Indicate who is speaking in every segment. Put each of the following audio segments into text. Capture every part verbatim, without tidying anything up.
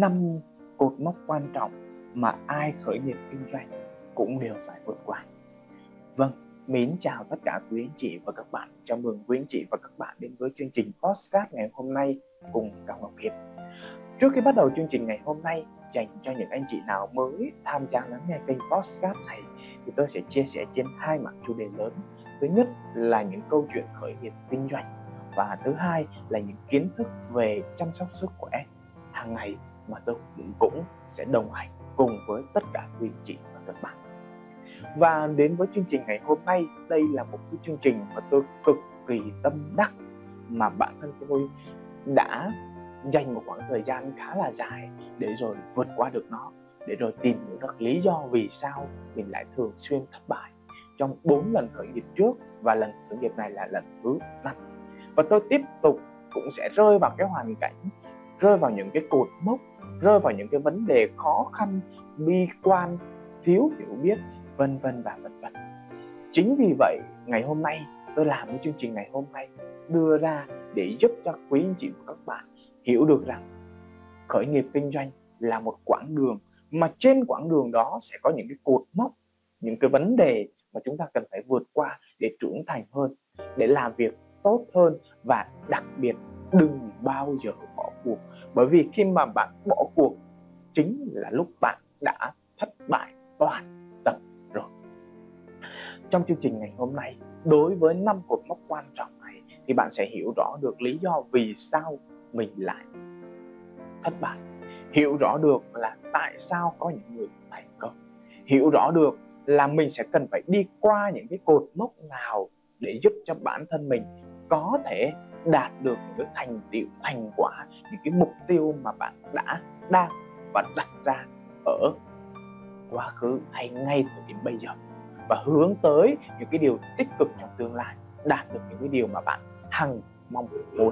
Speaker 1: năm cột mốc quan trọng mà ai khởi nghiệp kinh doanh cũng đều phải vượt qua. Vâng, mến chào tất cả quý anh chị và các bạn. Chào mừng quý anh chị và các bạn đến với chương trình podcast ngày hôm nay cùng Cao Ngọc Hiệp. Trước khi bắt đầu chương trình ngày hôm nay, dành cho những anh chị nào mới tham gia lắng nghe kênh podcast này thì tôi sẽ chia sẻ trên hai mảng chủ đề lớn. Thứ nhất là những câu chuyện khởi nghiệp kinh doanh, và thứ hai là những kiến thức về chăm sóc sức khỏe hàng ngày mà tôi cũng sẽ đồng hành cùng với tất cả quý anh chị và các bạn. Và đến với chương trình ngày hôm nay, đây là một cái chương trình mà tôi cực kỳ tâm đắc, mà bản thân tôi đã dành một khoảng thời gian khá là dài để rồi vượt qua được nó, để rồi tìm hiểu được lý do vì sao mình lại thường xuyên thất bại trong bốn lần khởi nghiệp trước, và lần khởi nghiệp này là lần thứ năm. Và tôi tiếp tục cũng sẽ rơi vào cái hoàn cảnh, rơi vào những cái cột mốc, rơi vào những cái vấn đề khó khăn, bi quan, thiếu hiểu biết, vân vân và vân vân. Chính vì vậy, ngày hôm nay tôi làm cái chương trình ngày hôm nay đưa ra để giúp cho quý anh chị và các bạn hiểu được rằng khởi nghiệp kinh doanh là một quãng đường, mà trên quãng đường đó sẽ có những cái cột mốc, những cái vấn đề mà chúng ta cần phải vượt qua để trưởng thành hơn, để làm việc tốt hơn, và đặc biệt đừng bao giờ bỏ cuộc. Bởi vì khi mà bạn bỏ cuộc chính là lúc bạn đã thất bại toàn tập rồi. Trong chương trình ngày hôm nay, đối với năm cột mốc quan trọng này thì bạn sẽ hiểu rõ được lý do vì sao mình lại thất bại, hiểu rõ được là tại sao có những người thành công, hiểu rõ được là mình sẽ cần phải đi qua những cái cột mốc nào để giúp cho bản thân mình có thể đạt được những cái thành tựu, thành quả, những cái mục tiêu mà bạn đã, đang và đặt ra ở quá khứ hay ngay thời điểm bây giờ, và hướng tới những cái điều tích cực trong tương lai, đạt được những cái điều mà bạn hằng mong muốn.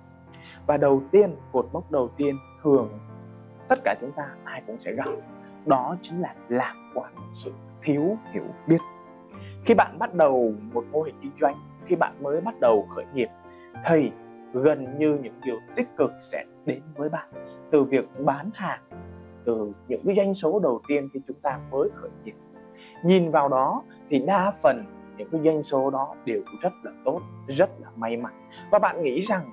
Speaker 1: Và đầu tiên, cột mốc đầu tiên thường tất cả chúng ta ai cũng sẽ gặp, đó chính là lạc quan, sự thiếu hiểu biết. Khi bạn bắt đầu một mô hình kinh doanh, khi bạn mới bắt đầu khởi nghiệp, thì gần như những điều tích cực sẽ đến với bạn từ việc bán hàng, từ những cái doanh số đầu tiên khi chúng ta mới khởi nghiệp. Nhìn vào đó thì đa phần những cái doanh số đó đều rất là tốt, rất là may mắn, và bạn nghĩ rằng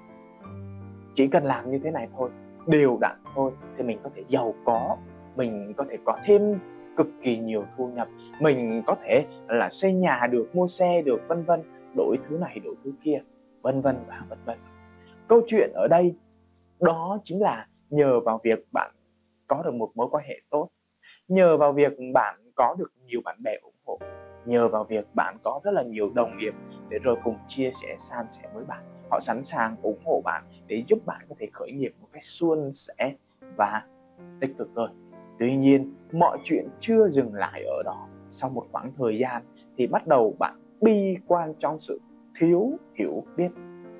Speaker 1: chỉ cần làm như thế này thôi, đều đặn thôi, thì mình có thể giàu có, mình có thể có thêm cực kỳ nhiều thu nhập, mình có thể là xây nhà được, mua xe được, vân vân, đổi thứ này đổi thứ kia, vân vân và vân vân. Câu chuyện ở đây đó chính là nhờ vào việc bạn có được một mối quan hệ tốt, nhờ vào việc bạn có được nhiều bạn bè ủng hộ, nhờ vào việc bạn có rất là nhiều đồng nghiệp để rồi cùng chia sẻ, san sẻ với bạn. Họ sẵn sàng ủng hộ bạn để giúp bạn có thể khởi nghiệp một cách suôn sẻ và tích cực hơn. Tuy nhiên, mọi chuyện chưa dừng lại ở đó. Sau một khoảng thời gian thì bắt đầu bạn bi quan trong sự thiếu hiểu biết.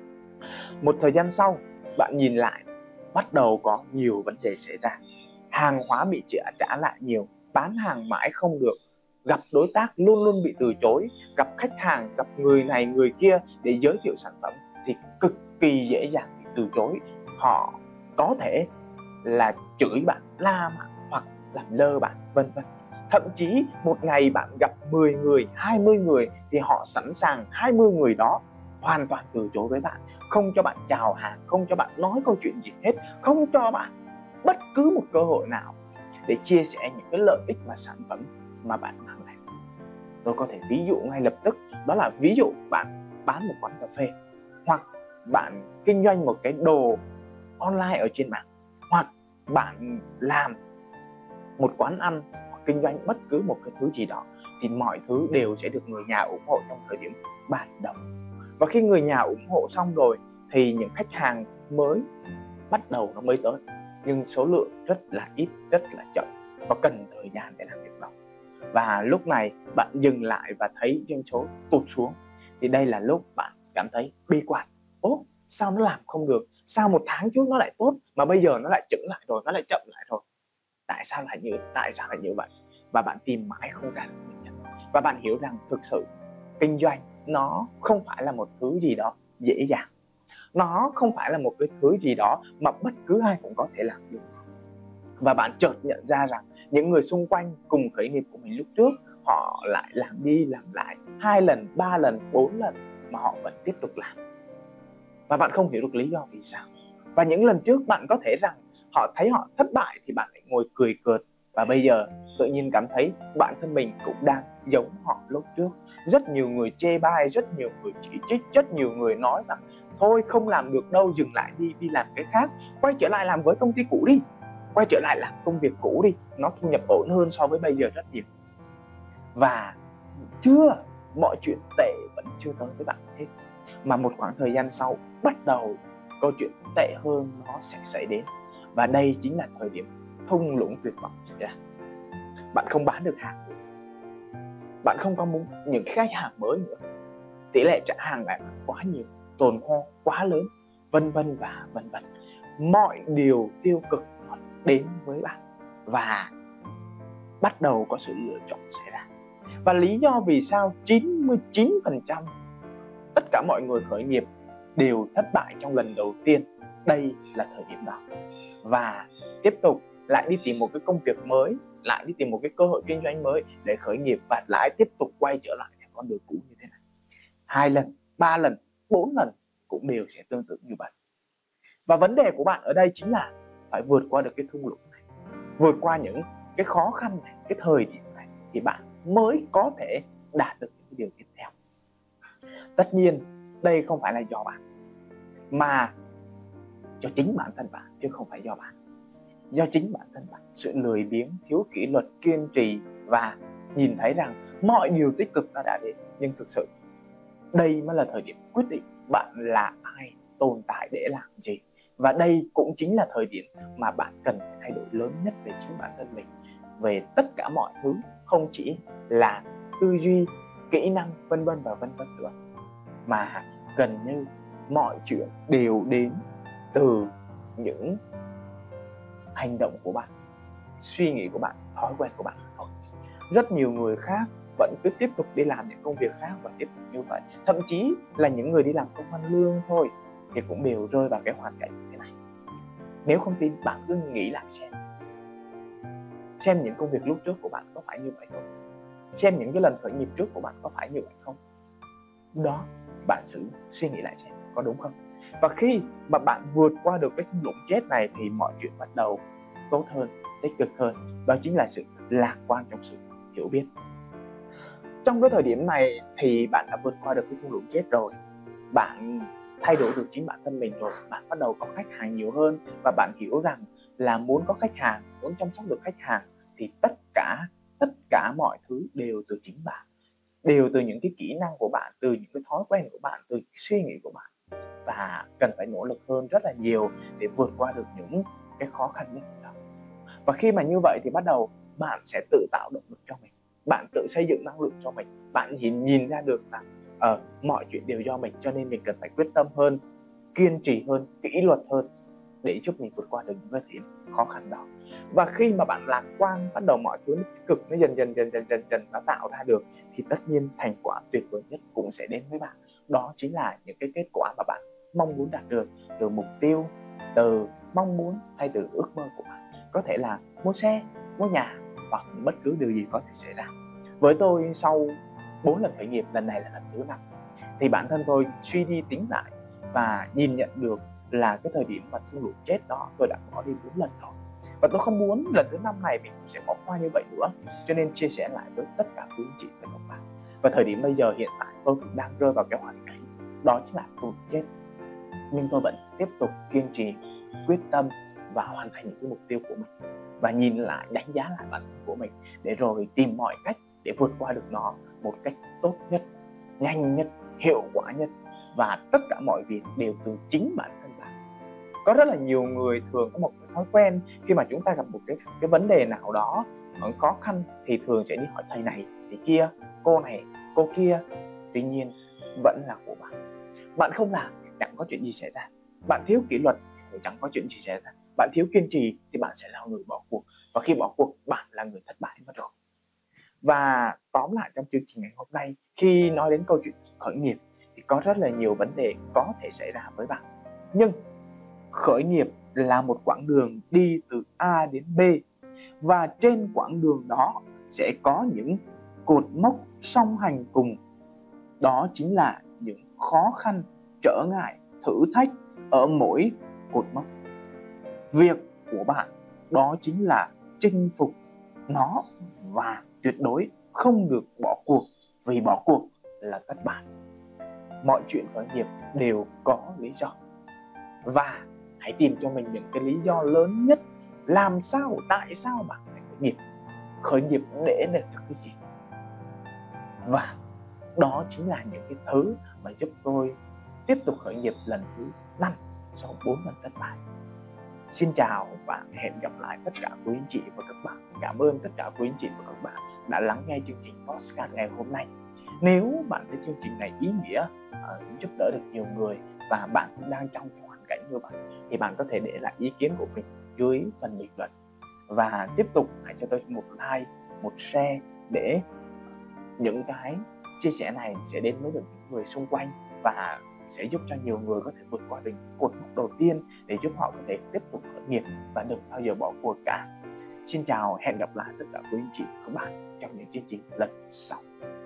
Speaker 1: Một thời gian sau, bạn nhìn lại, bắt đầu có nhiều vấn đề xảy ra. Hàng hóa bị trả, trả lại nhiều, bán hàng mãi không được, gặp đối tác luôn luôn bị từ chối, gặp khách hàng, gặp người này người kia để giới thiệu sản phẩm thì cực kỳ dễ dàng bị từ chối. Họ có thể là chửi bạn, la bạn hoặc làm lơ bạn, vân vân. Thậm chí một ngày bạn gặp mười người, hai mươi người thì họ sẵn sàng hai mươi người đó hoàn toàn từ chối với bạn, không cho bạn chào hàng, không cho bạn nói câu chuyện gì hết, không cho bạn bất cứ một cơ hội nào để chia sẻ những cái lợi ích và sản phẩm mà bạn mang lại. Tôi có thể ví dụ ngay lập tức, đó là ví dụ bạn bán một quán cà phê, hoặc bạn kinh doanh một cái đồ online ở trên mạng, hoặc bạn làm một quán ăn, hoặc kinh doanh bất cứ một cái thứ gì đó, thì mọi thứ đều sẽ được người nhà ủng hộ trong thời điểm ban đầu. Và khi người nhà ủng hộ xong rồi thì những khách hàng mới bắt đầu nó mới tới, nhưng số lượng rất là ít, rất là chậm và cần thời gian để làm việc đó. Và lúc này bạn dừng lại và thấy doanh số tụt xuống, thì đây là lúc bạn cảm thấy bi quan. Ố, sao nó làm không được? Sao một tháng trước nó lại tốt mà bây giờ nó lại chững lại rồi, nó lại chậm lại rồi? Tại sao lại như tại sao lại như vậy? Và bạn tìm mãi không ra được nguyên nhân. Và bạn hiểu rằng thực sự kinh doanh nó không phải là một thứ gì đó dễ dàng. Nó không phải là một cái thứ gì đó mà bất cứ ai cũng có thể làm được. Và bạn chợt nhận ra rằng những người xung quanh cùng khởi nghiệp của mình lúc trước, họ lại làm đi làm lại hai lần, ba lần, bốn lần mà họ vẫn tiếp tục làm. Và bạn không hiểu được lý do vì sao. Và những lần trước bạn có thể rằng họ thấy họ thất bại thì bạn lại ngồi cười cợt. Và bây giờ tự nhiên cảm thấy bản thân mình cũng đang giống họ lúc trước. Rất nhiều người chê bai, rất nhiều người chỉ trích, rất nhiều người nói rằng thôi không làm được đâu, dừng lại đi, đi làm cái khác, quay trở lại làm với công ty cũ đi, quay trở lại làm công việc cũ đi, nó thu nhập ổn hơn so với bây giờ rất nhiều. Và chưa, mọi chuyện tệ vẫn chưa tới với bạn hết, mà một khoảng thời gian sau bắt đầu câu chuyện tệ hơn nó sẽ xảy đến. Và đây chính là thời điểm thung lũng tuyệt vọng xảy ra. Bạn không bán được hàng nữa, bạn không có muốn những khách hàng mới nữa, tỷ lệ trả hàng lại quá nhiều, tồn kho quá lớn, vân vân và vân vân. Mọi điều tiêu cực đến với bạn và bắt đầu có sự lựa chọn xảy ra. Và lý do vì sao chín mươi chín phần trăm tất cả mọi người khởi nghiệp đều thất bại trong lần đầu tiên, đây là thời điểm đó. Và tiếp tục lại đi tìm một cái công việc mới, lại đi tìm một cái cơ hội kinh doanh mới để khởi nghiệp, và lại tiếp tục quay trở lại cái con đường cũ như thế này. Hai lần, ba lần, bốn lần cũng đều sẽ tương tự như vậy. Và vấn đề của bạn ở đây chính là phải vượt qua được cái thung lũng này, vượt qua những cái khó khăn này, cái thời điểm này, thì bạn mới có thể đạt được những điều tiếp theo. Tất nhiên đây không phải là do bạn, mà cho chính bản thân bạn, chứ không phải do bạn. Do chính bản thân bạn, sự lười biếng, thiếu kỷ luật, kiên trì và nhìn thấy rằng mọi điều tích cực nó đã đến. Nhưng thực sự đây mới là thời điểm quyết định bạn là ai, tồn tại để làm gì. Và đây cũng chính là thời điểm mà bạn cần phải thay đổi lớn nhất về chính bản thân mình, về tất cả mọi thứ, không chỉ là tư duy, kỹ năng vân vân và vân vân nữa, mà gần như mọi chuyện đều đến từ những hành động của bạn, suy nghĩ của bạn, thói quen của bạn thôi. Rất nhiều người khác vẫn cứ tiếp tục đi làm những công việc khác và tiếp tục như vậy. Thậm chí là những người đi làm công ăn lương thôi thì cũng đều rơi vào cái hoàn cảnh như thế này. Nếu không tin, bạn cứ nghĩ lại xem. Xem những công việc lúc trước của bạn có phải như vậy không? Xem những cái lần khởi nghiệp trước của bạn có phải như vậy không? Đó, bạn xử suy nghĩ lại xem có đúng không? Và khi mà bạn vượt qua được cái thung lũng chết này thì mọi chuyện bắt đầu tốt hơn, tích cực hơn. Đó chính là sự lạc quan trong sự hiểu biết. Trong cái thời điểm này thì bạn đã vượt qua được cái thung lũng chết rồi, bạn thay đổi được chính bản thân mình rồi, bạn bắt đầu có khách hàng nhiều hơn, và bạn hiểu rằng là muốn có khách hàng, muốn chăm sóc được khách hàng thì tất cả tất cả mọi thứ đều từ chính bạn, đều từ những cái kỹ năng của bạn, từ những cái thói quen của bạn, từ những suy nghĩ của bạn, và cần phải nỗ lực hơn rất là nhiều để vượt qua được những cái khó khăn nhất đó. Và khi mà như vậy thì bắt đầu bạn sẽ tự tạo động lực cho mình, bạn tự xây dựng năng lượng cho mình, bạn nhìn nhìn ra được là ờ, mọi chuyện đều do mình, cho nên mình cần phải quyết tâm hơn, kiên trì hơn, kỷ luật hơn để giúp mình vượt qua được những cái điểm khó khăn đó. Và khi mà bạn lạc quan, bắt đầu mọi thứ tích cực nó dần dần dần dần dần dần nó tạo ra được, thì tất nhiên thành quả tuyệt vời nhất cũng sẽ đến với bạn. Đó chính là những cái kết quả mà bạn mong muốn đạt được, từ mục tiêu, từ mong muốn hay từ ước mơ của bạn. Có thể là mua xe, mua nhà, hoặc bất cứ điều gì có thể xảy ra. Với tôi, sau bốn lần khởi nghiệp, lần này là lần thứ năm, thì bản thân tôi suy đi tính lại và nhìn nhận được là cái thời điểm mà thung lũng chết đó tôi đã có đi bốn lần rồi, và tôi không muốn lần thứ năm này mình cũng sẽ bỏ qua như vậy nữa. Cho nên chia sẻ lại với tất cả quý anh chị và các bạn. Và thời điểm bây giờ hiện tại tôi cũng đang rơi vào cái hoàn cảnh đó chính là thung lũng chết, nhưng tôi vẫn tiếp tục kiên trì, quyết tâm và hoàn thành những cái mục tiêu của mình, và nhìn lại, đánh giá lại bản thân của mình để rồi tìm mọi cách để vượt qua được nó một cách tốt nhất, nhanh nhất, hiệu quả nhất. Và tất cả mọi việc đều từ chính bản thân bạn. Có rất là nhiều người thường có một cái thói quen, khi mà chúng ta gặp một cái, cái vấn đề nào đó khó khăn thì thường sẽ đi hỏi thầy này, thầy kia, cô này, cô kia. Tuy nhiên vẫn là của bạn. Bạn không làm chẳng có chuyện gì xảy ra. Bạn thiếu kỷ luật thì chẳng có chuyện gì xảy ra. Bạn thiếu kiên trì thì bạn sẽ là người bỏ cuộc. Và khi bỏ cuộc, bạn là người thất bại mất rồi. Và tóm lại trong chương trình ngày hôm nay, khi nói đến câu chuyện khởi nghiệp thì có rất là nhiều vấn đề có thể xảy ra với bạn. Nhưng khởi nghiệp là một quãng đường đi từ A đến B, và trên quãng đường đó sẽ có những cột mốc song hành cùng. Đó chính là những khó khăn, trở ngại, thử thách ở mỗi cột mốc. Việc của bạn đó chính là chinh phục nó và tuyệt đối không được bỏ cuộc, vì bỏ cuộc là thất bại. Mọi chuyện khởi nghiệp đều có lý do, và hãy tìm cho mình những cái lý do lớn nhất. Làm sao, tại sao bạn phải khởi nghiệp? Khởi nghiệp để được cái gì? Và đó chính là những cái thứ mà giúp tôi tiếp tục khởi nghiệp lần thứ năm sau bốn lần thất bại. Xin chào và hẹn gặp lại tất cả quý anh chị và các bạn. Cảm ơn tất cả quý anh chị và các bạn đã lắng nghe chương trình podcast ngày hôm nay. Nếu bạn thấy chương trình này ý nghĩa, uh, giúp đỡ được nhiều người, và bạn cũng đang trong cái hoàn cảnh như vậy, thì bạn có thể để lại ý kiến của mình dưới phần bình luận. Và tiếp tục hãy cho tôi một like, một share, để những cái chia sẻ này sẽ đến với được những người xung quanh, và sẽ giúp cho nhiều người có thể vượt qua được cột mốc đầu tiên, để giúp họ có thể tiếp tục khởi nghiệp và đừng bao giờ bỏ cuộc cả. Xin chào, hẹn gặp lại tất cả quý anh chị và các bạn trong những chương trình lần sau.